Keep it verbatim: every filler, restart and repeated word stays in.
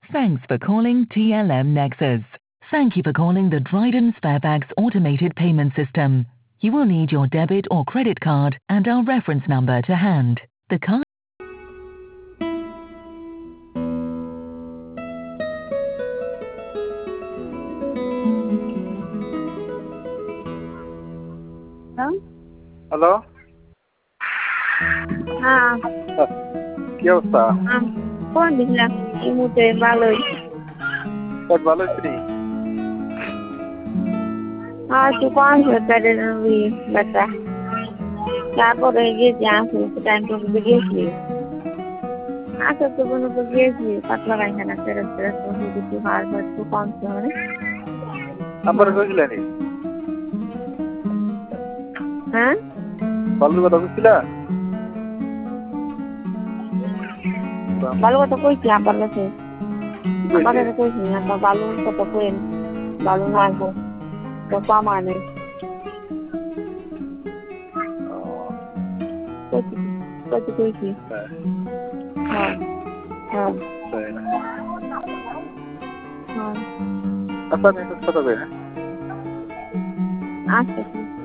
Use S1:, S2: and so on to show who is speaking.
S1: Thanks for calling T L M Nexus. Thank you for calling the Dryden Sparebags automated payment system. You will need your debit or credit card and our reference number to hand. The card.
S2: Hello
S3: হ্যাঁ
S2: কি অবস্থা?
S3: Phone দিছিলাম এই মুহূর্তে ভালোই
S2: সব ভালো আছি।
S3: আর তো পাঁচ হাজারের ব্যথা তারপরে গিয়েছি আসি টাইম টুকু গিয়েছি আসার তো কোনো তো গিয়েছি পাতলা পায়খানা ফেরত ফেরত কিছু হার একটু কম শহরে
S2: নাম্বার কইছিলেন
S3: হ্যাঁ
S2: ভালো কথা বুঝছিলা?
S3: ভালো কথা কইছি আবার কাছে আমার কাছে কইছি না ভালো কথা কইন ভালো না আসবো তো পামানে কইছি কইছি কইছি হ্যাঁ হ্যাঁ হ্যাঁ
S2: আচ্ছা আমি কথা কই না
S3: আচ্ছা